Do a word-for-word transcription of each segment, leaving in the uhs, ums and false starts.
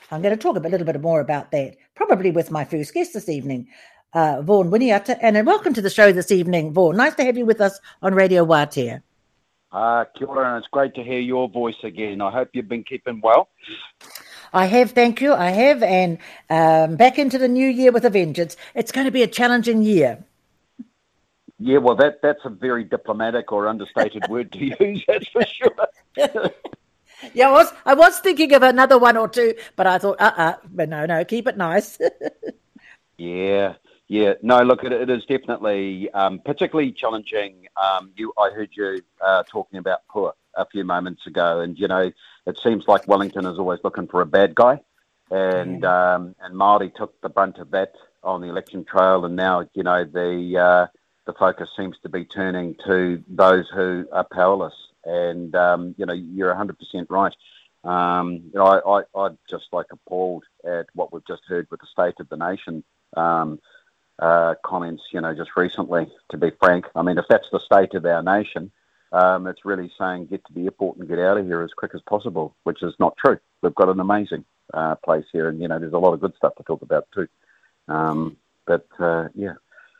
I'm going to talk a little bit more about that, probably with my first guest this evening, uh, Vaughan Winiata. And uh, welcome to the show this evening, Vaughan. Nice to have you with us on Radio Wātea. Uh, kia ora, and it's great to hear your voice again. I hope you've been keeping well. I have, thank you. I have, and um, back into the new year with a vengeance. It's going to be a challenging year. Yeah, well, that that's a very diplomatic or understated word to use, that's for sure. Yeah, I was, I was thinking of another one or two, but I thought, uh-uh, but no, no, keep it nice. yeah, yeah. No, look, it, it is definitely um, particularly challenging. Um, you, I heard you uh, talking about Pua a few moments ago, and, you know, it seems like Wellington is always looking for a bad guy, and yeah. um, and Māori took the brunt of that on the election trail, and now, you know, the uh, the focus seems to be turning to those who are powerless. And, um, you know, you're one hundred percent right. Um, you know, I, I, I'm just, like, appalled at what we've just heard with the State of the Nation um, uh, comments, you know, just recently, to be frank. I mean, if that's the state of our nation, um, it's really saying get to the airport and get out of here as quick as possible, which is not true. We've got an amazing uh, place here, and, you know, there's a lot of good stuff to talk about too. Um, but, uh, yeah.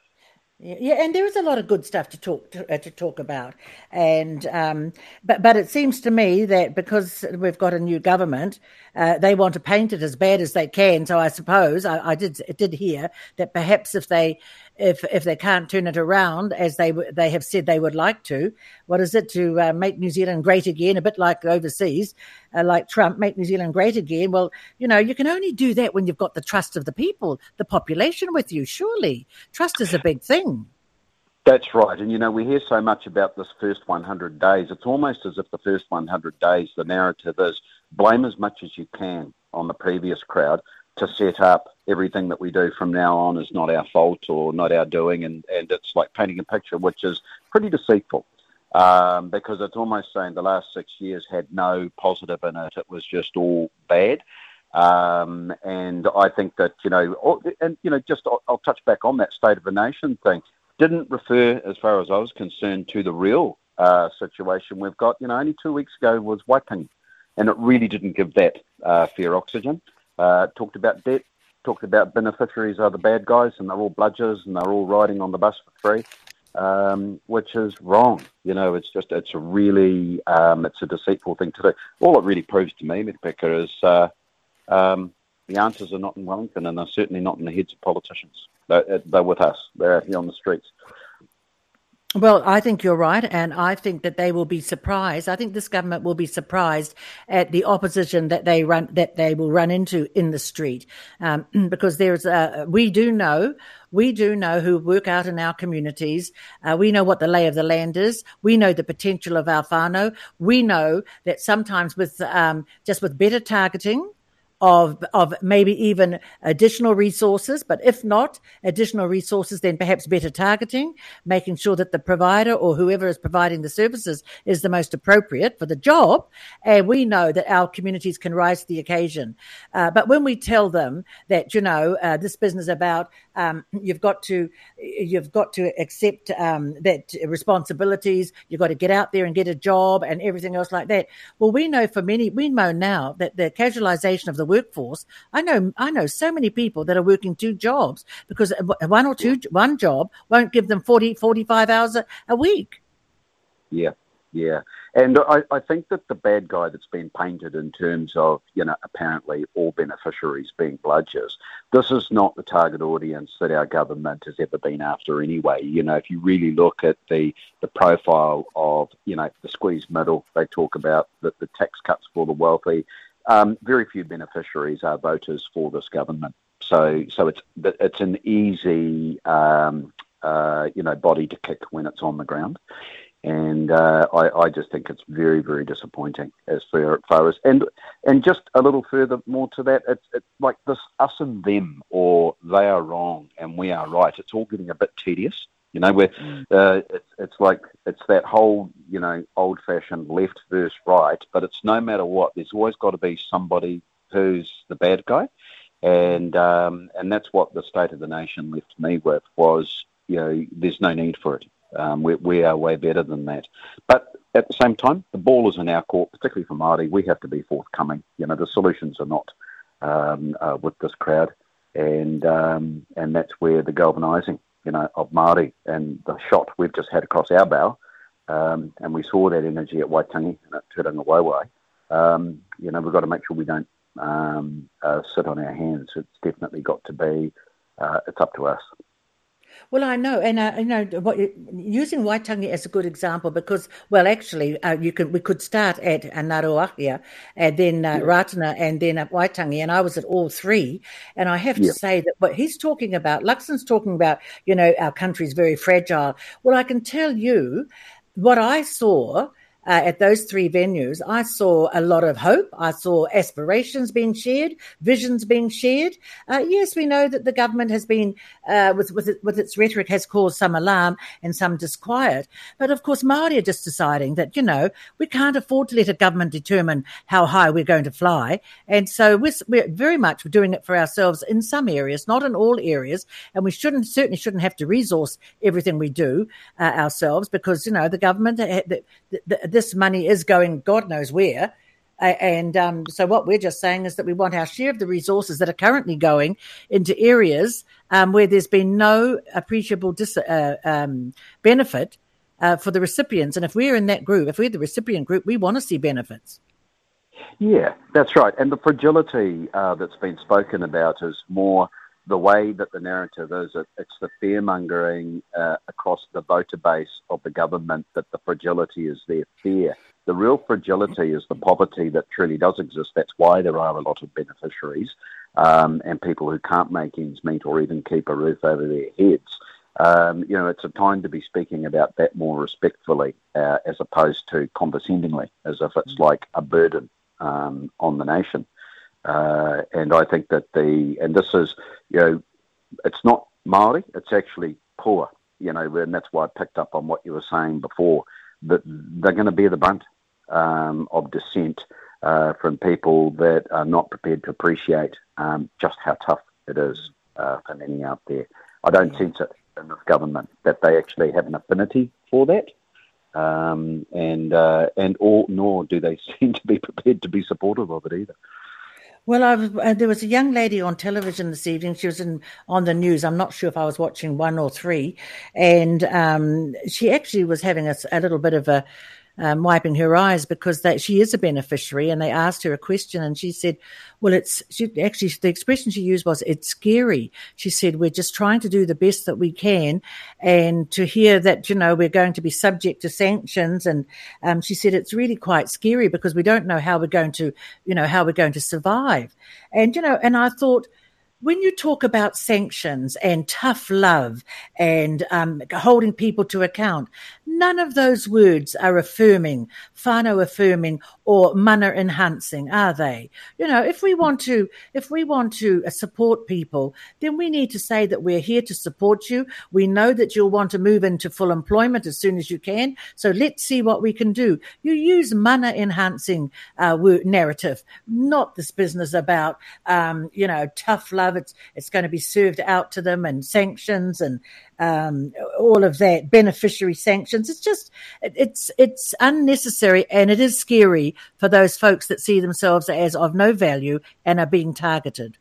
Yeah, and there is a lot of good stuff to talk to, uh, to talk about, and um, but but it seems to me that because we've got a new government, uh, they want to paint it as bad as they can. So I suppose I, I did did hear that perhaps if they if if they can't turn it around as they they have said they would like to, what is it to uh, make New Zealand great again? A bit like overseas, uh, like Trump, make New Zealand great again. Well, you know, you can only do that when you've got the trust of the people, the population with you. Surely, trust is a big thing. That's right. And, you know, we hear so much about this first one hundred days. It's almost as if the first one hundred days, the narrative is blame as much as you can on the previous crowd to set up everything that we do from now on is not our fault or not our doing. And, and it's like painting a picture which is pretty deceitful um, because it's almost saying the last six years had no positive in it. It was just all bad. Um, and I think that, you know, and, you know, just I'll, I'll touch back on that State of the Nation thing. Didn't refer, as far as I was concerned, to the real uh, situation we've got. You know, only two weeks ago was Waitangi, and it really didn't give that uh, fair oxygen. Uh, talked about debt, talked about beneficiaries are the bad guys, and they're all bludgers, and they're all riding on the bus for free, um, which is wrong. You know, it's just, it's a really, um, it's a deceitful thing to do. All it really proves to me, Rebecca, is uh, um, the answers are not in Wellington, and they're certainly not in the heads of politicians. They're, they're with us. They're out here on the streets. Well, I think you're right, and I think that they will be surprised. I think this government will be surprised at the opposition that they run that they will run into in the street, um, because there's uh, we do know we do know who work out in our communities. Uh, we know what the lay of the land is. We know the potential of our whānau. We know that sometimes with um, just with better targeting of of maybe even additional resources, but if not additional resources, then perhaps better targeting, making sure that the provider or whoever is providing the services is the most appropriate for the job. And we know that our communities can rise to the occasion. Uh, but when we tell them that, you know, uh, this business about um, you've got to you've got to accept um, that responsibilities, you've got to get out there and get a job and everything else like that. Well, we know for many, we know now that the casualisation of the workforce. I know, I know so many people that are working two jobs because one or two, one job won't give them forty, forty-five hours a, a week. Yeah, yeah. And I, I think that the bad guy that's been painted in terms of, you know, apparently all beneficiaries being bludgers, this is not the target audience that our government has ever been after anyway. You know, if you really look at the, the profile of, you know, the squeezed middle, they talk about the, the tax cuts for the wealthy. Um, very few beneficiaries are voters for this government, so so it's it's an easy um, uh, you know body to kick when it's on the ground, and uh, I, I just think it's very very disappointing as far as and and just a little further more to that, it's, it's like this us and them or they are wrong and we are right. It's all getting a bit tedious. You know, where uh, it's, it's like it's that whole, you know, old-fashioned left versus right, but it's no matter what. There's always got to be somebody who's the bad guy, and um, and that's what the State of the Nation left me with was, you know, there's no need for it. Um, we, we are way better than that. But at the same time, the ball is in our court, particularly for Māori. We have to be forthcoming. You know, the solutions are not um, uh, with this crowd, and um, and that's where the galvanising, you know, of Māori and the shot we've just had across our bow, um, and we saw that energy at Waitangi and at Turinga Waewae. Um, you know, we've got to make sure we don't um, uh, sit on our hands. It's definitely got to be. Uh, it's up to us. Well, I know, and uh, you know, what, using Waitangi as a good example, because, well, actually, uh, you could we could start at uh, Ngaruahia, and then uh, yeah. Ratana, and then at Waitangi, and I was at all three, and I have to yeah. say that what he's talking about, Luxon's talking about, you know, our country's very fragile. Well, I can tell you what I saw. Uh, at those three venues, I saw a lot of hope. I saw aspirations being shared, visions being shared. Uh, yes, we know that the government has been, uh, with with, it, with its rhetoric, has caused some alarm and some disquiet. But of course, Māori are just deciding that, you know, we can't afford to let a government determine how high we're going to fly. And so we're, we're very much doing it for ourselves in some areas, not in all areas. And we shouldn't certainly shouldn't have to resource everything we do uh, ourselves, because, you know, the government, the, the, the, this money is going God knows where. Uh, and um, so what we're just saying is that we want our share of the resources that are currently going into areas um, where there's been no appreciable dis- uh, um, benefit uh, for the recipients. And if we're in that group, if we're the recipient group, we want to see benefits. Yeah, that's right. And the fragility uh, that's been spoken about is more the way that the narrative is. It, it's the fear-mongering uh, across the voter base of the government that the fragility is their fear. The real fragility is the poverty that truly does exist. That's why there are a lot of beneficiaries um, and people who can't make ends meet or even keep a roof over their heads. Um, you know, it's a time to be speaking about that more respectfully uh, as opposed to condescendingly, as if it's like a burden um, on the nation. Uh, and I think that the, and this is, you know, it's not Māori, it's actually poor, you know, and that's why I picked up on what you were saying before, that they're going to bear the brunt um, of dissent uh, from people that are not prepared to appreciate um, just how tough it is uh, for many out there. I don't yeah. sense it in this government that they actually have an affinity for that. Um, and uh, and or, nor do they seem to be prepared to be supportive of it either. Well, I was, uh, there was a young lady on television this evening. She was in, on the news. I'm not sure if I was watching one or three. And um, she actually was having a, a little bit of a um, wiping her eyes because that she is a beneficiary. And they asked her a question and she said, well, it's she, actually the expression she used was, it's scary. She said, we're just trying to do the best that we can. And to hear that, you know, we're going to be subject to sanctions. And um, she said, it's really quite scary because we don't know how we're going to, you know, how we're going to survive. And, you know, and I thought, when you talk about sanctions and tough love and um, holding people to account, none of those words are affirming, whānau affirming, or mana enhancing, are they? You know, if we want to, if we want to support people, then we need to say that we're here to support you. We know that you'll want to move into full employment as soon as you can. So let's see what we can do. You use mana enhancing uh, word, narrative, not this business about, um, you know, tough love. It's, it's going to be served out to them and sanctions and um, all of that, beneficiary sanctions. It's just, it's it's unnecessary and it is scary for those folks that see themselves as of no value and are being targeted.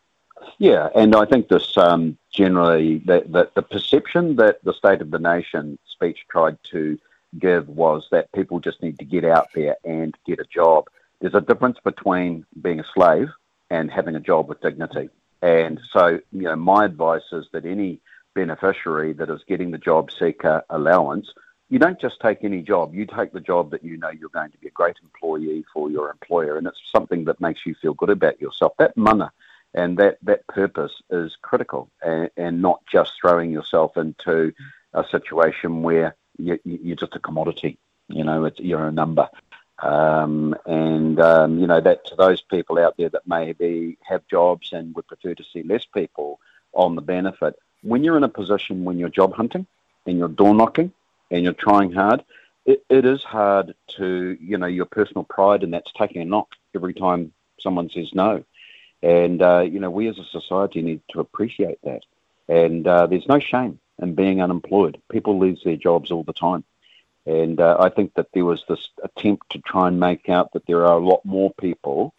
Yeah, and I think this um, generally, the, the, the perception that the State of the Nation speech tried to give was that people just need to get out there and get a job. There's a difference between being a slave and having a job with dignity. And so, you know, my advice is that any beneficiary that is getting the job seeker allowance, you don't just take any job. You take the job that you know you're going to be a great employee for your employer, and it's something that makes you feel good about yourself. That mana and that, that purpose is critical, and, and not just throwing yourself into a situation where you, you're just a commodity. You know, it's, you're a number. Um, and, um, you know, that to those people out there that maybe have jobs and would prefer to see less people on the benefit, when you're in a position when you're job hunting and you're door knocking and you're trying hard, it, it is hard to, you know, your personal pride, and that's taking a knock every time someone says no. And, uh, you know, we as a society need to appreciate that. And uh, there's no shame in being unemployed. People lose their jobs all the time. And uh, I think that there was this attempt to try and make out that there are a lot more people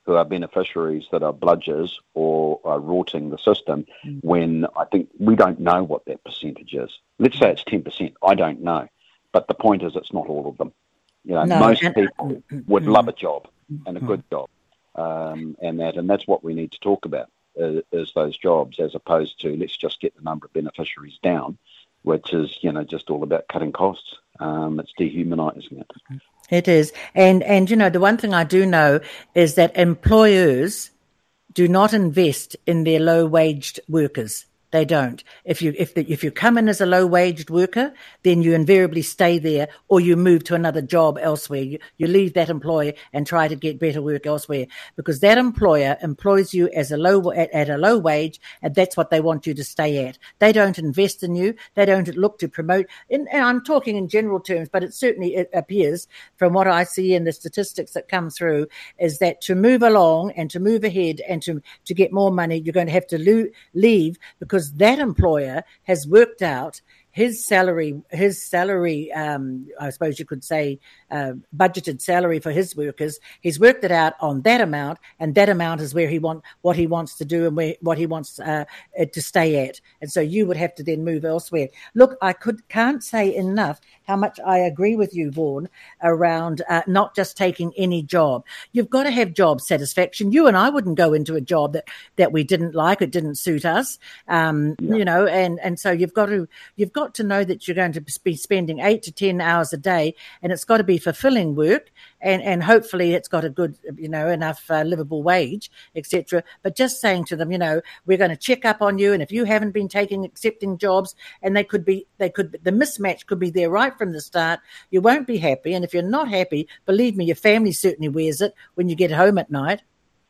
who are beneficiaries that are bludgers or are rorting the system, mm. when I think we don't know what that percentage is. Let's say it's ten percent. I don't know. But the point is it's not all of them. You know, no, most and, people uh, would mm, love a job and a mm. good job. Um, and that and that's what we need to talk about, uh, is those jobs, as opposed to let's just get the number of beneficiaries down, which is, you know, just all about cutting costs. Um, it's dehumanising it. It is. And, and, you know, the one thing I do know is that employers do not invest in their low-waged workers. They don't. If you if the, if you come in as a low-waged worker, then you invariably stay there, or you move to another job elsewhere. You, you leave that employer and try to get better work elsewhere, because that employer employs you as a low at, at a low wage, and that's what they want you to stay at. They don't invest in you. They don't look to promote. And, and I'm talking in general terms, but it certainly it appears from what I see in the statistics that come through is that to move along and to move ahead and to to get more money, you're going to have to lo- leave because that employer has worked out his salary, his salary, um, I suppose you could say, uh, budgeted salary for his workers. He's worked it out on that amount, and that amount is where he want what he wants to do and where what he wants uh, to stay at. And so you would have to then move elsewhere. Look, I could can't say enough how much I agree with you, Vaughan, around uh, not just taking any job. You've got to have job satisfaction. You and I wouldn't go into a job that, that we didn't like, it didn't suit us, um, yeah. you know, and, and so you've got to you've got to know that you're going to be spending eight to ten hours a day, and it's got to be fulfilling work, and, and hopefully it's got a good, you know, enough uh, livable wage, et cetera. But just saying to them, you know, we're going to check up on you, and if you haven't been taking accepting jobs, and they could be, they could, the mismatch could be there right from the start. You won't be happy, and if you're not happy, believe me, your family certainly wears it when you get home at night.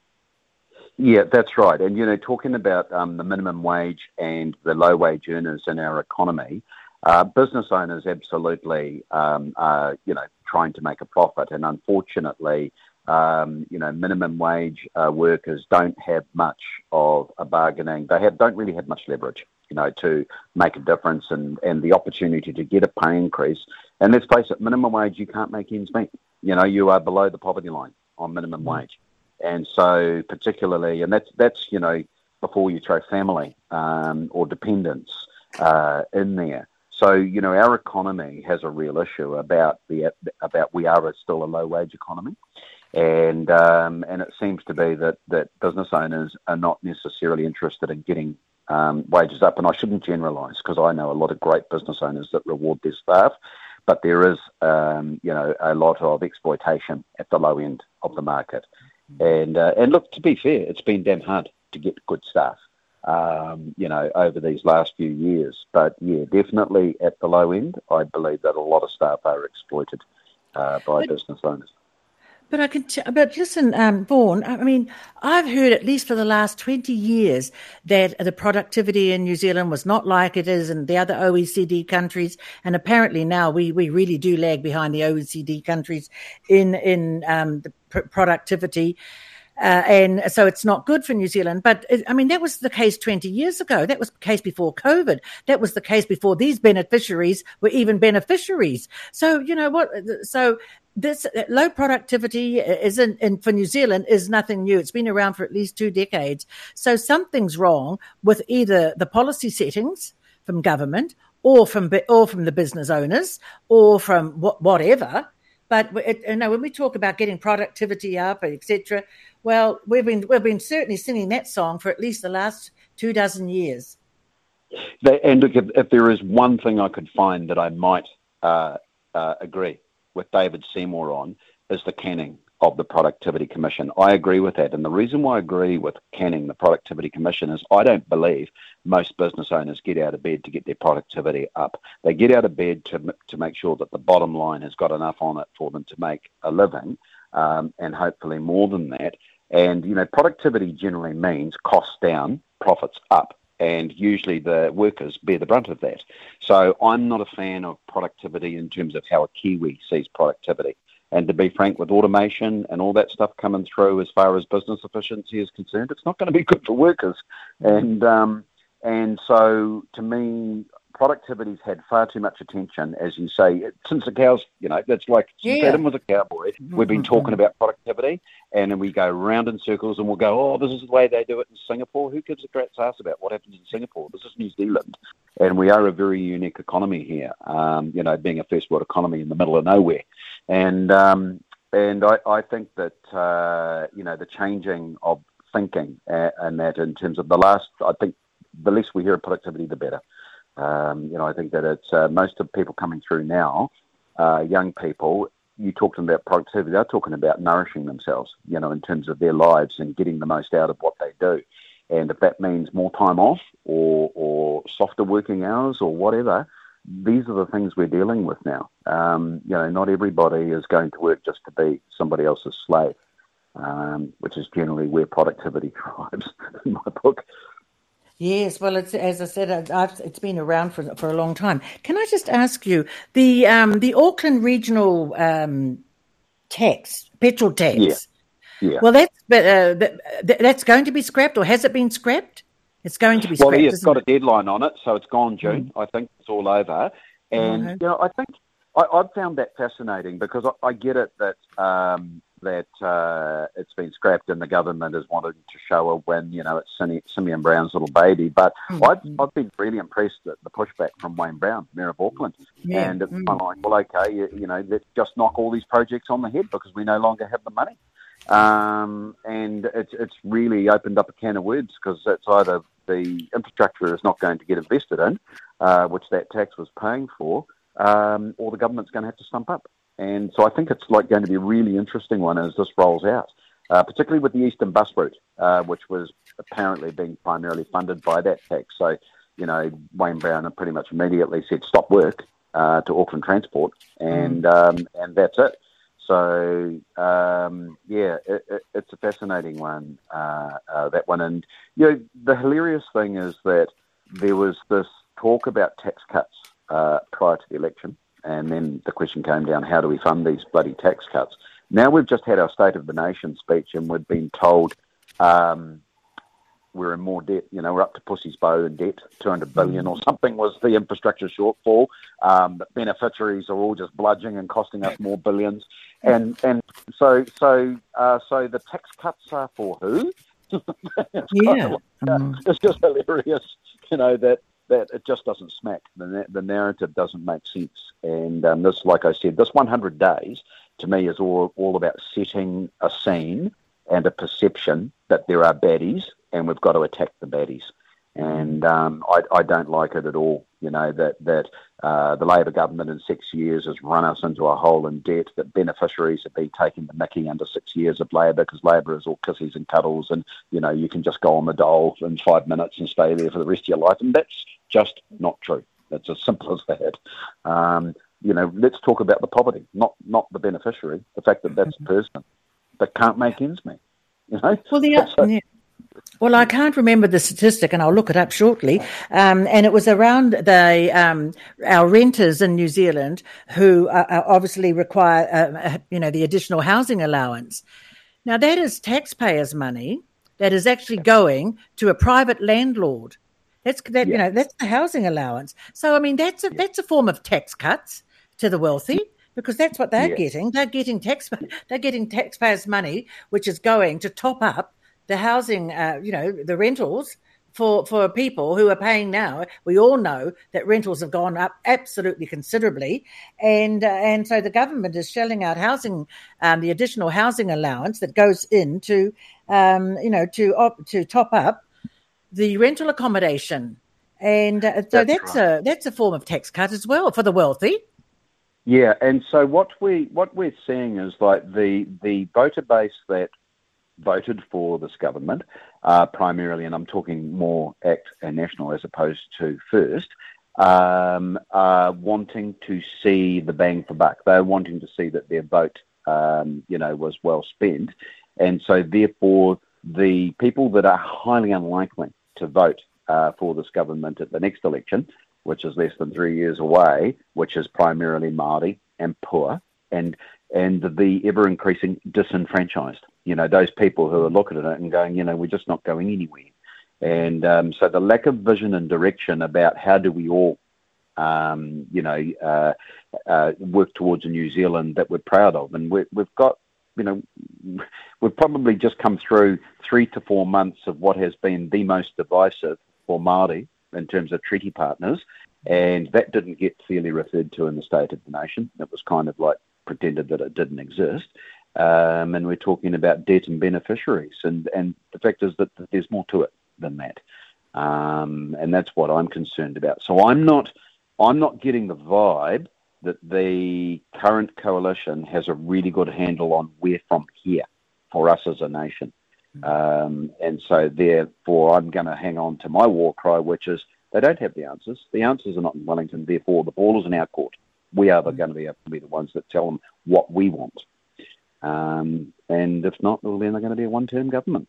Yeah, that's right. And, you know, talking about um, the minimum wage and the low-wage earners in our economy, uh, business owners absolutely um, are, you know, trying to make a profit. And unfortunately, um, you know, minimum wage uh, workers don't have much of a bargaining. They have don't really have much leverage, you know, to make a difference and, and the opportunity to get a pay increase. And let's face it, minimum wage, you can't make ends meet. You know, you are below the poverty line on minimum wage. And so particularly, and that's, that's you know, before you throw family um, or dependents uh, in there. So, you know, our economy has a real issue about the about we are still a low-wage economy. And um, and it seems to be that, that business owners are not necessarily interested in getting um, wages up. And I shouldn't generalise, because I know a lot of great business owners that reward their staff. But there is, um, you know, a lot of exploitation at the low end of the market. And uh, and look, to be fair, it's been damn hard to get good staff, um, you know, over these last few years. But yeah, definitely at the low end, I believe that a lot of staff are exploited uh, by but, business owners. But I can, t- but listen, um, Vaughan, I mean, I've heard at least for the last twenty years that the productivity in New Zealand was not like it is in the other O E C D countries, and apparently now we, we really do lag behind the O E C D countries in in um, the pr- productivity. Uh, and so it's not good for New Zealand. But, it, I mean, that was the case twenty years ago. That was the case before COVID. That was the case before these beneficiaries were even beneficiaries. So, you know what? So this low productivity is in, in, for New Zealand is nothing new. It's been around for at least two decades. So something's wrong with either the policy settings from government or from or from the business owners or from what, whatever. But it, you know, when we talk about getting productivity up, et cetera, well, we've been we've been certainly singing that song for at least the last two dozen years. They, and look, if, if there is one thing I could find that I might uh, uh, agree with David Seymour on, is the canning of the Productivity Commission. I agree with that. And the reason why I agree with canning the Productivity Commission is I don't believe most business owners get out of bed to get their productivity up. They get out of bed to to make sure that the bottom line has got enough on it for them to make a living, um, and hopefully more than that. And, you know, productivity generally means costs down, profits up. And usually the workers bear the brunt of that. So I'm not a fan of productivity in terms of how a Kiwi sees productivity. And to be frank, with automation and all that stuff coming through as far as business efficiency is concerned, it's not going to be good for workers. And um, and so to me, productivity's had far too much attention, as you say, since the cows, you know, that's like since Yeah. Adam was a cowboy, we've been talking about productivity, and then we go round in circles and we'll go, oh, this is the way they do it in Singapore. Who gives a rat's ass about what happens in Singapore? This is New Zealand, and we are a very unique economy here, um, you know, being a first world economy in the middle of nowhere. And um, and I, I think that, uh, you know, the changing of thinking uh, and that in terms of the last, I think the less we hear of productivity, the better. Um, you know, I think that it's uh, most of the people coming through now, uh, young people, you talk to them about productivity, they're talking about nourishing themselves, you know, in terms of their lives and getting the most out of what they do. And if that means more time off or, or softer working hours or whatever, these are the things we're dealing with now. Um, you know, not everybody is going to work just to be somebody else's slave, um, which is generally where productivity thrives in my book. Yes, well, it's as I said, I've, it's been around for for a long time. Can I just ask you the um, the Auckland regional um, tax, petrol tax? Yeah, yeah. Well, that's but uh, that, that's going to be scrapped, or has it been scrapped? It's going to be scrapped. Well, yeah, it's got it? a deadline on it, so it's gone June. Mm. I think it's all over, and mm-hmm. you know, I think I, I've found that fascinating because I, I get it that. Um, that uh, it's been scrapped and the government is wanting to show a win, you know, it's Simeon Brown's little baby. But mm-hmm. I've, I've been really impressed at the pushback from Wayne Brown, Mayor of Auckland. Yeah. And it's mm-hmm. kind of like, well, okay, you, you know, let's just knock all these projects on the head because we no longer have the money. Um, and it's, it's really opened up a can of worms because it's either the infrastructure is not going to get invested in, uh, which that tax was paying for, um, or the government's going to have to stump up. And so I think it's like going to be a really interesting one as this rolls out, uh, particularly with the Eastern Bus Route, uh, which was apparently being primarily funded by that tax. So, you know, Wayne Brown pretty much immediately said stop work uh, to Auckland Transport, and mm. um, and that's it. So, um, yeah, it, it, it's a fascinating one, uh, uh, that one. And, you know, the hilarious thing is that there was this talk about tax cuts uh, prior to the election. And then the question came down, how do we fund these bloody tax cuts? Now we've just had our State of the Nation speech and we've been told um, we're in more debt. You know, we're up to Pussy's Bow in debt, two hundred billion or something was the infrastructure shortfall. Um, the beneficiaries are all just bludging and costing us more billions. And and so so uh, so the tax cuts are for who? it's yeah. Like, uh, it's just hilarious, you know, that that it just doesn't smack. The, the narrative doesn't make sense. And um, this, like I said, this one hundred days to me is all, all about setting a scene and a perception that there are baddies and we've got to attack the baddies. And um, I, I don't like it at all, you know, that, that uh, the Labor government in six years has run us into a hole in debt, that beneficiaries have been taking the mickey under six years of Labor because Labor is all kisses and cuddles and, you know, you can just go on the dole in five minutes and stay there for the rest of your life. And that's just not true. It's as simple as that. Um, you know, let's talk about the poverty, not not the beneficiary, the fact that that's a person that can't make ends meet. You know? Well, the, so, yeah. Well, I can't remember the statistic, and I'll look it up shortly. Um, and it was around the um, our renters in New Zealand who uh, obviously require, uh, you know, the additional housing allowance. Now, that is taxpayers' money that is actually going to a private landlord. That's that yeah. you know that's the housing allowance. So I mean that's a yeah. that's a form of tax cuts to the wealthy because that's what they're yeah. getting. They're getting tax they're getting taxpayers' money, which is going to top up the housing, uh, you know, the rentals for for people who are paying now. We all know that rentals have gone up absolutely considerably, and uh, and so the government is shelling out housing, um, the additional housing allowance that goes into, um, you know, to op- to top up the rental accommodation, and uh, so that's, that's right. a that's a form of tax cut as well for the wealthy. Yeah, and so what we what we're seeing is like the the voter base that voted for this government, uh, primarily, and I'm talking more ACT and National as opposed to First, um, are wanting to see the bang for buck. They're wanting to see that their vote, um, you know, was well spent, and so therefore the people that are highly unlikely to vote uh, for this government at the next election, which is less than three years away, which is primarily Māori and poor, and and the ever-increasing disenfranchised. You know, those people who are looking at it and going, you know, we're just not going anywhere. And um, so the lack of vision and direction about how do we all um, you know, uh, uh, work towards a New Zealand that we're proud of. And we, we've got, you know, we've probably just come through three to four months of what has been the most divisive for Māori in terms of treaty partners, and that didn't get fairly referred to in the State of the Nation. It was kind of like pretended that it didn't exist. Um, and we're talking about debt and beneficiaries, and, and the fact is that there's more to it than that. Um, and that's what I'm concerned about. So I'm not, I'm not getting the vibe that the current coalition has a really good handle on where from here for us as a nation. Um, and so therefore I'm going to hang on to my war cry, which is they don't have the answers. The answers are not in Wellington, therefore the ball is in our court. We are the, going to be, able to be the ones that tell them what we want. Um, and if not, well, then they're going to be a one-term government.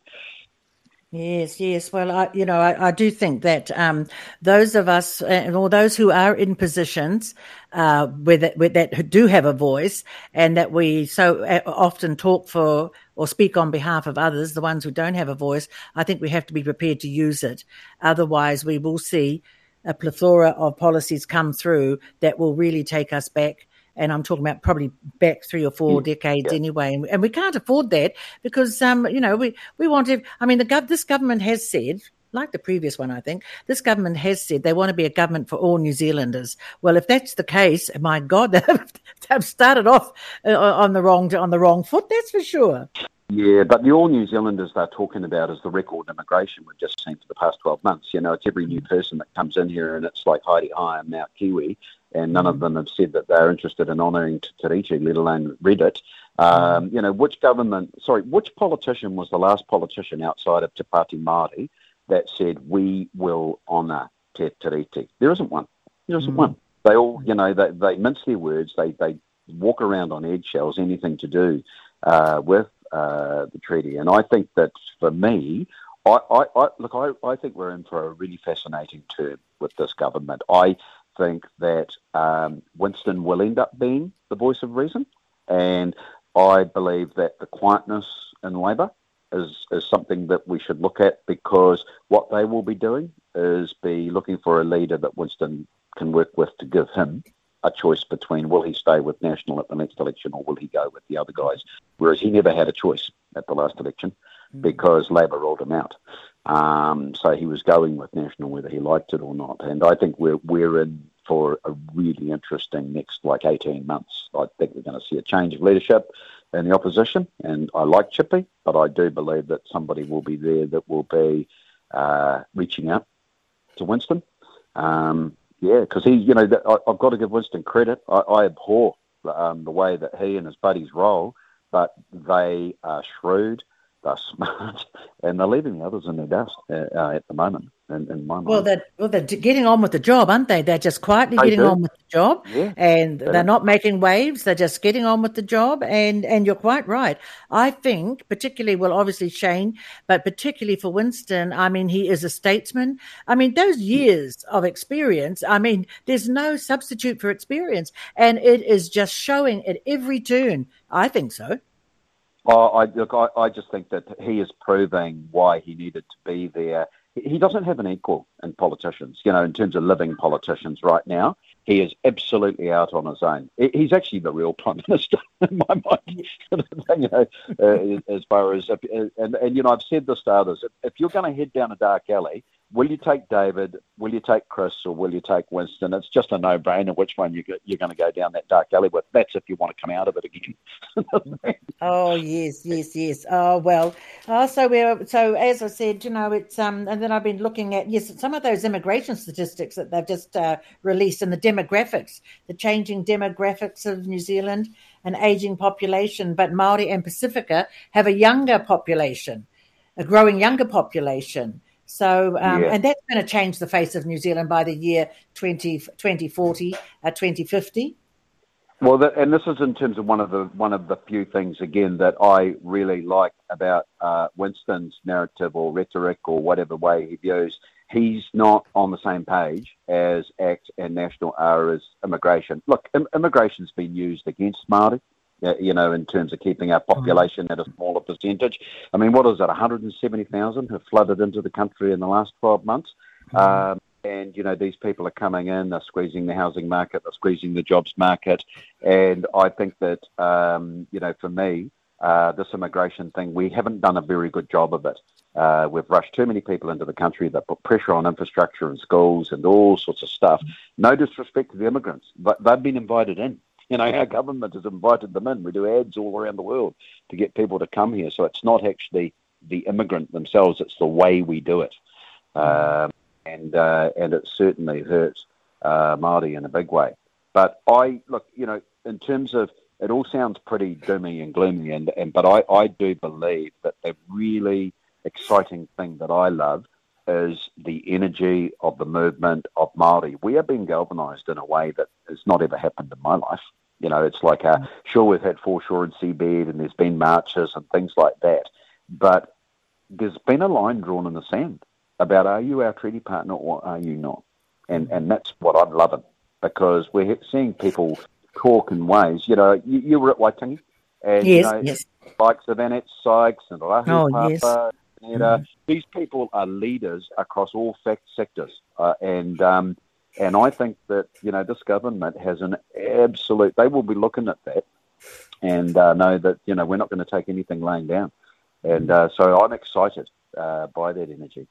Yes, yes. Well, I, you know, I, I do think that um, those of us, uh, or those who are in positions uh, where that, where that do have a voice, and that we so often talk for or speak on behalf of others, the ones who don't have a voice, I think we have to be prepared to use it. Otherwise, we will see a plethora of policies come through that will really take us back. And I'm talking about probably back three or four mm, decades yeah. anyway. And, and we can't afford that because, um, you know, we, we want to, I mean, the gov- this government has said, like the previous one, I think, this government has said they want to be a government for all New Zealanders. Well, if that's the case, my God, they've started off on the wrong, on the wrong foot, that's for sure. Yeah, but the all New Zealanders they're talking about is the record immigration we've just seen for the past twelve months. You know, it's every new person that comes in here and it's like Heidi, hi, I'm now Kiwi. And none mm. of them have said that they're interested in honouring Te Tiriti, let alone read it. Um, mm. You know, which government, sorry, which politician was the last politician outside of Te Pāti Māori that said, we will honour Te Tiriti? There isn't one. There isn't mm. one. They all, you know, they, they mince their words. They, they walk around on eggshells, anything to do uh, with uh, the treaty. And I think that for me, I, I, I look, I, I think we're in for a really fascinating term with this government. I think that um, Winston will end up being the voice of reason, and I believe that the quietness in Labour is, is something that we should look at, because what they will be doing is be looking for a leader that Winston can work with to give him a choice between will he stay with National at the next election or will he go with the other guys, whereas he never had a choice at the last election because Labour ruled him out. Um, so he was going with National whether he liked it or not. And I think we're we're in for a really interesting next like eighteen months. I think we're going to see a change of leadership in the opposition, and I like Chippy, but I do believe that somebody will be there that will be uh, reaching out to Winston. Um, yeah, because he, you know, I, I've got to give Winston credit. I, I abhor um, the way that he and his buddies roll, but they are shrewd, they're smart, and they're leaving the others in their dust uh, uh, at the moment, in, in my mind. Well, they're, well, they're getting on with the job, aren't they? They're just quietly they getting do. on with the job, yeah. and they they're do. not making waves. They're just getting on with the job, and, and you're quite right. I think particularly, well, obviously Shane, but particularly for Winston, I mean, he is a statesman. I mean, those years of experience, I mean, there's no substitute for experience, and it is just showing at every turn. I think so. Oh, I, look, I, I just think that he is proving why he needed to be there. He doesn't have an equal in politicians, you know, in terms of living politicians right now. He is absolutely out on his own. He's actually the real Prime Minister in my mind, you know, uh, as far as, and, and, you know, I've said this to others, if, if you're going to head down a dark alley, will you take David, will you take Chris, or will you take Winston? It's just a no-brainer which one you, you're going to go down that dark alley with. That's if you want to come out of it again. Oh, yes, yes, yes. Oh, well, oh, so we're, so as I said, you know, it's, um, and then I've been looking at, yes, some of those immigration statistics that they've just uh, released, and the demographics, the changing demographics of New Zealand, an ageing population, but Māori and Pacifica have a younger population, a growing younger population. So, um, yeah. and that's going to change the face of New Zealand by the year twenty, twenty forty, uh, twenty fifty. Well, that, and this is in terms of one of the one of the few things, again, that I really like about uh, Winston's narrative or rhetoric or whatever way he views. He's not on the same page as ACT and National are as immigration. Look, im- immigration's been used against Māori, uh, you know, in terms of keeping our population at a smaller percentage. I mean, what is it, one hundred seventy thousand have flooded into the country in the last twelve months? Um, And, you know, these people are coming in, they're squeezing the housing market, they're squeezing the jobs market. And I think that, um, you know, for me, uh, this immigration thing, we haven't done a very good job of it. Uh, we've rushed too many people into the country that put pressure on infrastructure and schools and all sorts of stuff. No disrespect to the immigrants, but they've been invited in. You know, our government has invited them in. We do ads all around the world to get people to come here. So it's not actually the immigrant themselves, it's the way we do it. Um, and uh, and it certainly hurts uh, Māori in a big way. But I, look, you know, in terms of, it all sounds pretty doomy and gloomy, and, and but I, I do believe that the really exciting thing that I love is the energy of the movement of Māori. We are being galvanised in a way that has not ever happened in my life. You know, it's like, uh, sure, we've had foreshore and seabed, and there's been marches and things like that, but there's been a line drawn in the sand about, are you our treaty partner or are you not? And and that's what I'm loving, because we're seeing people talk in ways, you know, you, you were at Waitangi, and, yes, you know, yes. likes of Annette Sykes and Rahu oh, Papa, yes. and, uh, mm. these people are leaders across all fact sectors. Uh, and um, and I think that, you know, this government has an absolute, they will be looking at that and uh, know that, you know, we're not going to take anything laying down. And uh, so I'm excited uh, by that energy.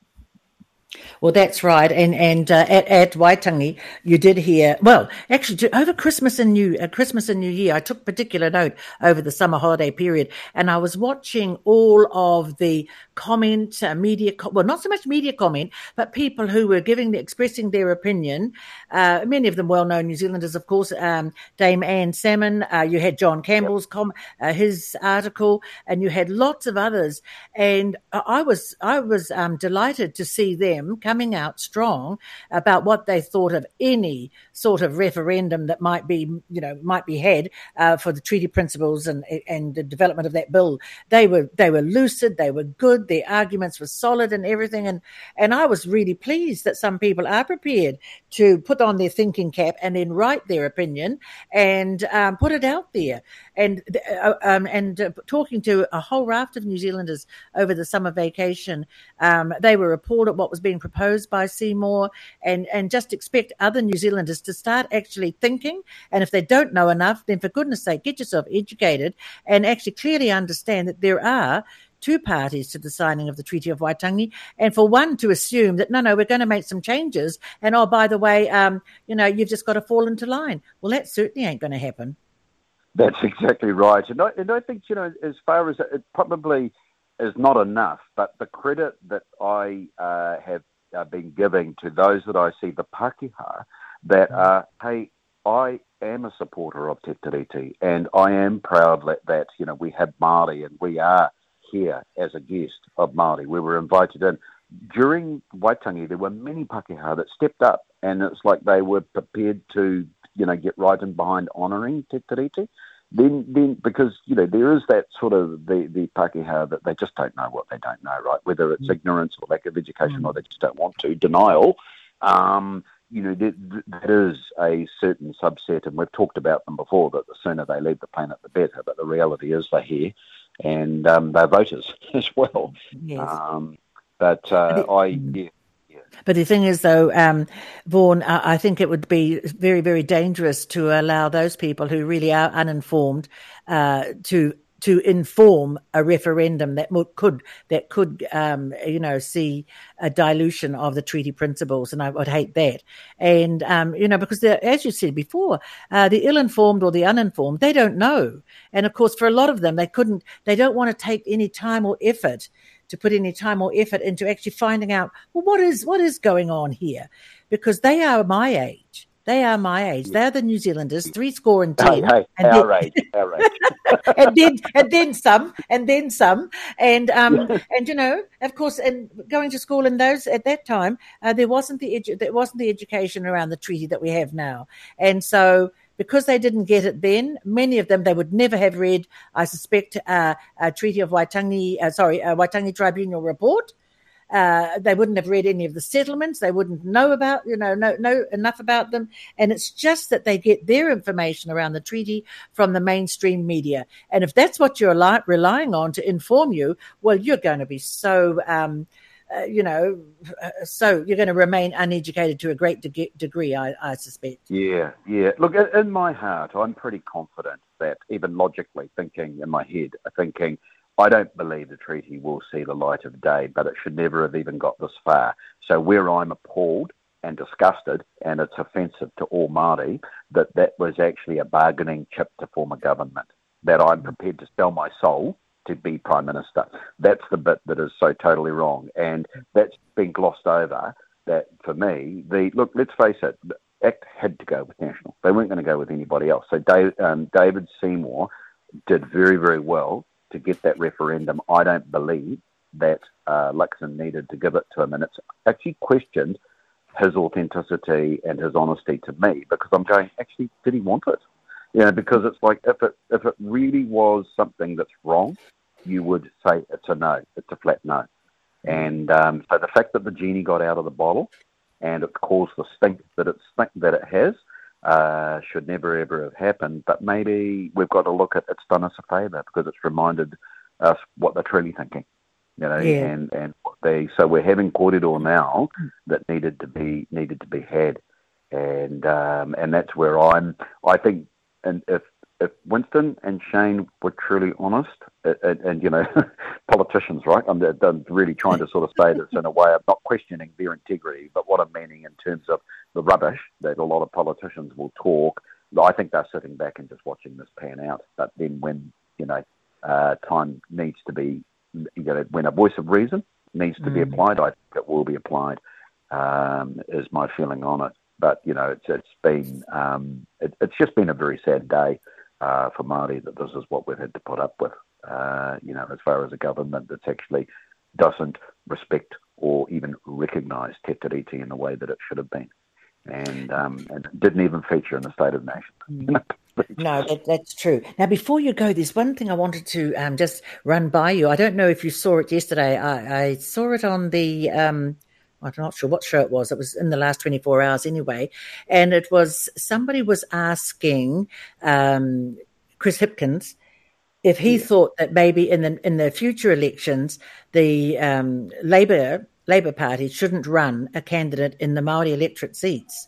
Well, that's right. And and uh, at, at Waitangi, you did hear, well, actually, over Christmas and New uh, Christmas and New Year, I took particular note over the summer holiday period, and I was watching all of the comment, uh, media, co- well, not so much media comment, but people who were giving, expressing their opinion. Uh, many of them well-known New Zealanders, of course. Um, Dame Anne Salmon, uh, you had John Campbell's com- uh, his article, and you had lots of others. And I was I was um, delighted to see them coming out strong about what they thought of any sort of referendum that might be, you know, might be had uh, for the treaty principles and and the development of that bill. They were they were lucid, they were good, their arguments were solid and everything. And and I was really pleased that some people are prepared to put on their thinking cap and then write their opinion and um, put it out there. And uh, um, and uh, talking to a whole raft of New Zealanders over the summer vacation, um, they were appalled at what was being proposed by Seymour, and, and just expect other New Zealanders to start actually thinking. And if they don't know enough, then for goodness sake, get yourself educated and actually clearly understand that there are two parties to the signing of the Treaty of Waitangi, and for one to assume that, no, no, we're going to make some changes, and, oh, by the way, um, you know, you've just got to fall into line. Well, that certainly ain't going to happen. That's exactly right. And I, and I think, you know, as far as it probably is not enough, but the credit that I uh, have uh, been giving to those that I see, the Pākehā, that are, hey, I am a supporter of Te Tiriti, and I am proud that, that, you know, we have Māori and we are here as a guest of Māori. We were invited in. During Waitangi, there were many Pākehā that stepped up, and it's like they were prepared to, you know, get right in behind honouring Te Tiriti. Then, then, because, you know, there is that sort of the, the Pākehā that they just don't know what they don't know, right? Whether it's mm. ignorance or lack of education mm. or they just don't want to, denial, um, you know, that, that is a certain subset, and we've talked about them before, that the sooner they leave the planet, the better. But the reality is they're here, and um, they're voters as well. Yes. Um, but uh, I, yeah. But the thing is, though, um, Vaughan, I think it would be very, very dangerous to allow those people who really are uninformed uh, to to inform a referendum that could that could um, you know see a dilution of the treaty principles, and I would hate that. And um, you know, because as you said before, uh, the ill-informed or the uninformed, they don't know, and of course, for a lot of them, they couldn't, they don't want to take any time or effort. to put any time or effort into actually finding out, well, what is what is going on here? Because they are my age. They are my age. They are the New Zealanders, three score and ten. Hey, hey, and our then, age, our age. and then and then some, and then some, and um, and you know, of course, and going to school in those at that time, uh, there wasn't the edu- there wasn't the education around the treaty that we have now, and so. Because they didn't get it then, many of them, they would never have read, I suspect, uh, a Treaty of Waitangi, uh, sorry, a Waitangi Tribunal report. Uh, they wouldn't have read any of the settlements. They wouldn't know about, you know, know, know enough about them. And it's just that they get their information around the treaty from the mainstream media. And if that's what you're li- relying on to inform you, well, you're going to be so... Um, uh, you know, uh, so you're going to remain uneducated to a great de- degree, I, I suspect. Yeah, yeah. Look, in my heart, I'm pretty confident that, even logically thinking in my head, thinking, I don't believe the treaty will see the light of day, but it should never have even got this far. So where I'm appalled and disgusted, and it's offensive to all Māori, that that was actually a bargaining chip to form a government, that I'm prepared to sell my soul to be Prime Minister. That's the bit that is so totally wrong, and that's been glossed over. That, for me, the look, let's face it, the Act had to go with National. They weren't going to go with anybody else. So Dave, um, David Seymour did very, very well to get that referendum. I don't believe that uh, Luxon needed to give it to him, and it's actually questioned his authenticity and his honesty to me, because I'm going, actually, did he want it? You know, because it's like, if it if it really was something that's wrong, you would say it's a no, it's a flat no. And um, so the fact that the genie got out of the bottle and it caused the stink that it stink that it has uh, should never ever have happened. But maybe we've got to look at it's done us a favour, because it's reminded us what they're truly thinking. You know, Yeah. and and what they so we're having corridor now that needed to be needed to be had, and um, and that's where I'm. I think, and if if Winston and Shane were truly honest, and, and you know, politicians, right? I'm, I'm really trying to sort of say this in a way of not questioning their integrity, but what I'm meaning in terms of the rubbish that a lot of politicians will talk. I think they're sitting back and just watching this pan out. But then when you know uh, time needs to be. You know, when a voice of reason needs to mm. be applied, I think it will be applied. Um, is my feeling on it. But you know, it's it's been um, it, it's just been a very sad day uh, for Māori that this is what we've had to put up with. Uh, you know, as far as a government that actually doesn't respect or even recognise Te Tiriti in the way that it should have been, and um, and didn't even feature in the State of the Nation. Mm. No, that, that's true. Now, before you go, there's one thing I wanted to um, just run by you. I don't know if you saw it yesterday. I, I saw it on the, um, I'm not sure what show it was. It was in the last twenty-four hours anyway. And it was, somebody was asking um, Chris Hipkins if he yeah. thought that maybe in the in the future elections, the um, Labour Labour Party shouldn't run a candidate in the Māori electorate seats.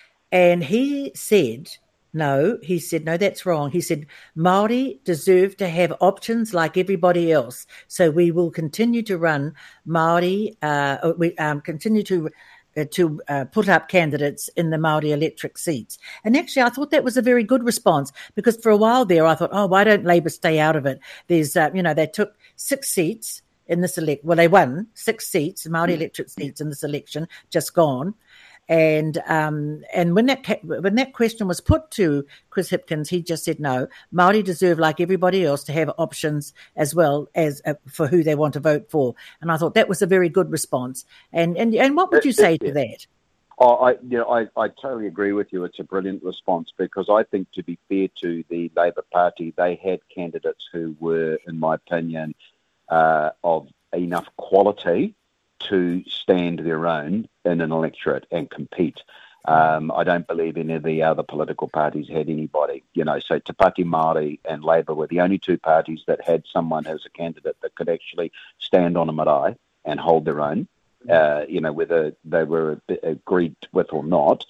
And he said... No, he said, no, that's wrong. He said, Māori deserve to have options like everybody else. So we will continue to run Māori, uh, we um, continue to uh, to uh, put up candidates in the Māori electric seats. And actually, I thought that was a very good response, because for a while there, I thought, oh, why don't Labour stay out of it? There's, uh, you know, they took six seats in this elect. Well, they won six seats, Māori electric seats in this election, just gone. And um, and when that when that question was put to Chris Hipkins, he just said no. Māori deserve, like everybody else, to have options as well as uh, for who they want to vote for. And I thought that was a very good response. And and and what would you say to that? Oh, I you know I, I totally agree with you. It's a brilliant response, because I think, to be fair to the Labour Party, they had candidates who were, in my opinion, uh, of enough quality to stand their own in an electorate and compete. Um, I don't believe any of the other political parties had anybody, you know, so Te Pāti Māori and Labour were the only two parties that had someone as a candidate that could actually stand on a marae and hold their own, uh, you know, whether they were agreed with or not.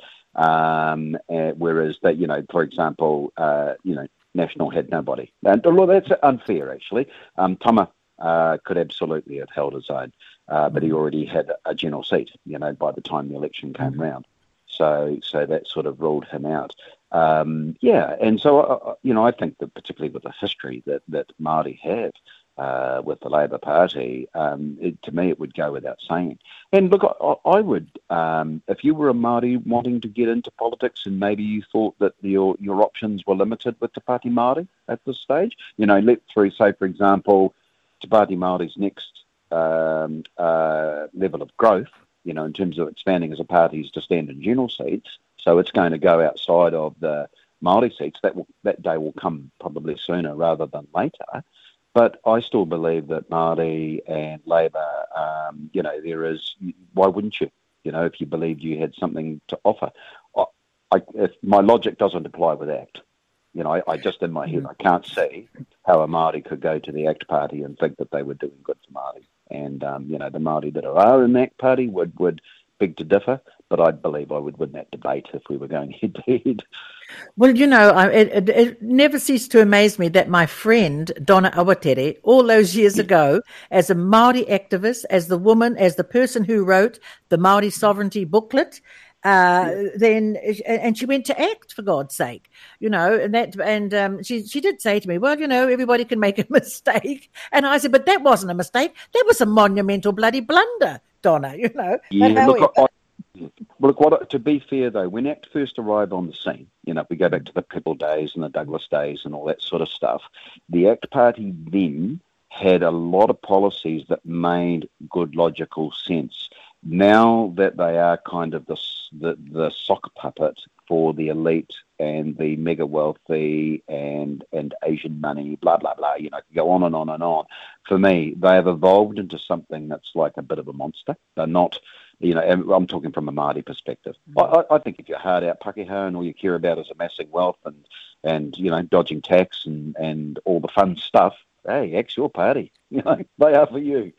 Um, uh, whereas, that, you know, for example, uh, you know, National had nobody. And well, that's unfair, actually. Um, Tama uh, could absolutely have held his own. Uh, but he already had a general seat, you know, by the time the election came mm-hmm. round. So so that sort of ruled him out. Um, yeah, and so, uh, you know, I think that particularly with the history that, that Māori have uh, with the Labour Party, um, it, to me it would go without saying. And look, I, I would, um, if you were a Māori wanting to get into politics and maybe you thought that your your options were limited with Te Pāti Māori at this stage, you know, let through, say, for example, Te Pāti Māori's next Um, uh, level of growth, you know, in terms of expanding as a party, is to stand in general seats. So it's going to go outside of the Māori seats. That will, that day will come probably sooner rather than later. But I still believe that Māori and Labour, um, you know, there is, why wouldn't you? You know, if you believed you had something to offer. I, I, if my logic doesn't apply with ACT. You know, I, I just, in my head, I can't see how a Māori could go to the ACT Party and think that they were doing good for Māori. And, um, you know, the Māori that are in the ACT Party would, would beg to differ, but I believe I would win that debate if we were going head-to-head. Well, you know, I, it, it never ceased to amaze me that my friend, Donna Awatere, all those years ago, as a Māori activist, as the woman, as the person who wrote the Māori Sovereignty booklet, Uh, yeah. Then, and she went to ACT, for God's sake, you know, and that, and um, she she did say to me, well, you know, everybody can make a mistake, and I said, but that wasn't a mistake, that was a monumental bloody blunder, Donna, you know. Yeah, look, I, well, look, what, to be fair though, when ACT first arrived on the scene, you know, we go back to the Pebble days and the Douglas days and all that sort of stuff, the ACT Party then had a lot of policies that made good logical sense. Now that they are kind of the, the the sock puppet for the elite and the mega wealthy and and Asian money, blah, blah, blah, you know, go on and on and on. For me, they have evolved into something that's like a bit of a monster. They're not, you know, I'm talking from a Māori perspective. I, I think if you're hard out Pakeha and all you care about is amassing wealth and, and you know, dodging tax and, and all the fun stuff, hey, X your party, you know, they are for you.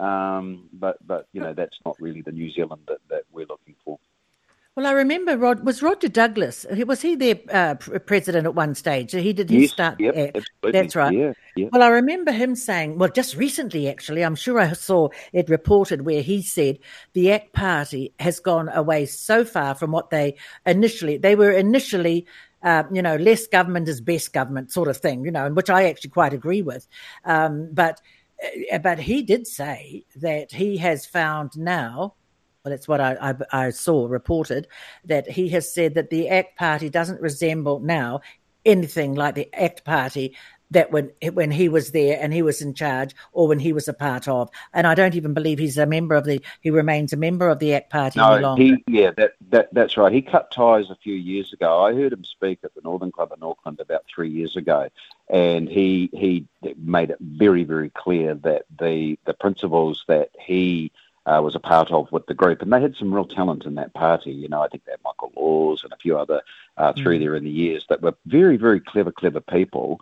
Um, but, but you know, that's not really the New Zealand that, that we're looking for. Well, I remember, Rod, was Roger Douglas, was he their uh, president at one stage? He did he yes, start? Yep, yeah, absolutely. That's right. Yeah, yeah. Well, I remember him saying, well, just recently, actually, I'm sure I saw it reported where he said the ACT Party has gone away so far from what they initially, they were initially Uh, you know, less government is best government sort of thing, you know, which I actually quite agree with. Um, but uh, but he did say that he has found now, well, that's what I, I, I saw reported, that he has said that the ACT Party doesn't resemble now anything like the ACT Party that when when he was there and he was in charge or when he was a part of. And I don't even believe he's a member of the, he remains a member of the ACT Party no, any longer. He, yeah, that, that, that's right. He cut ties a few years ago. I heard him speak at the Northern Club in Auckland about three years ago. And he he made it very, very clear that the, the principles that he uh, was a part of with the group, and they had some real talent in that party. You know, I think they had Michael Laws and a few other uh, through mm. there in the years that were very, very clever, clever people.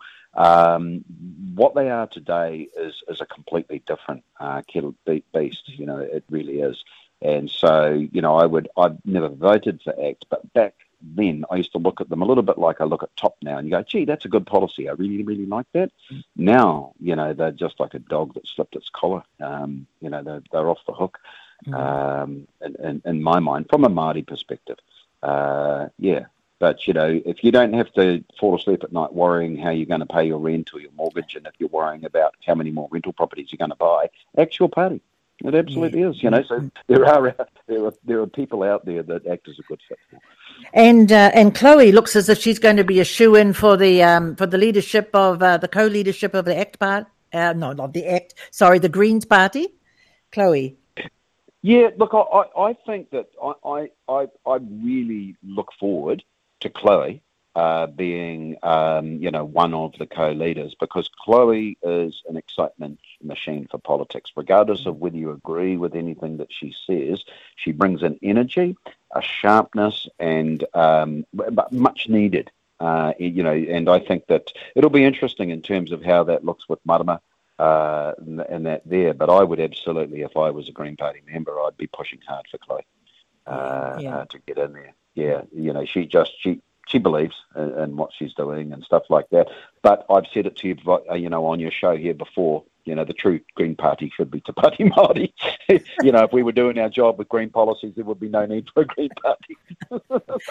Um, what they are today is, is a completely different uh, kettle beast. You know, it really is. And so, you know, I would, I've never voted for ACT, but back then I used to look at them a little bit like I look at Top now and you go, gee, that's a good policy. I really, really like that. Mm. Now, you know, they're just like a dog that slipped its collar. Um, you know, they're, they're off the hook, mm. um, in, in, in my mind, from a Māori perspective. Uh, yeah. But, you know, if you don't have to fall asleep at night worrying how you're going to pay your rent or your mortgage, and if you're worrying about how many more rental properties you're going to buy, actual party. It absolutely yeah. is, you know. So there are there are there are people out there that ACT as a good fit for. And uh, and Chloe looks as if she's going to be a shoe-in for the um, for the leadership of uh, the co-leadership of the ACT Party. Uh, no, not the ACT. Sorry, the Greens Party. Chloe. Yeah, look, I, I think that I, I I really look forward to Chloe uh, being, um, you know, one of the co-leaders, because Chloe is an excitement machine for politics. Regardless of whether you agree with anything that she says, she brings an energy, a sharpness, and um, but much needed. Uh, you know, and I think that it'll be interesting in terms of how that looks with Marama uh, and, and that there. But I would absolutely, if I was a Green Party member, I'd be pushing hard for Chloe uh, yeah. uh, to get in there. Yeah, you know, she just, she, she believes in, in what she's doing and stuff like that. But I've said it to you, you know, on your show here before, you know, the true Green Party should be Te Pāti Māori. You know, if we were doing our job with green policies, there would be no need for a Green Party.